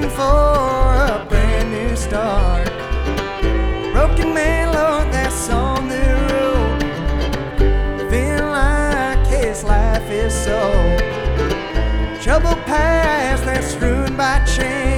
searching for a brand new start. Broken man, Lord, that's on the road, feeling like his life is so. Troubled past that's ruined by change.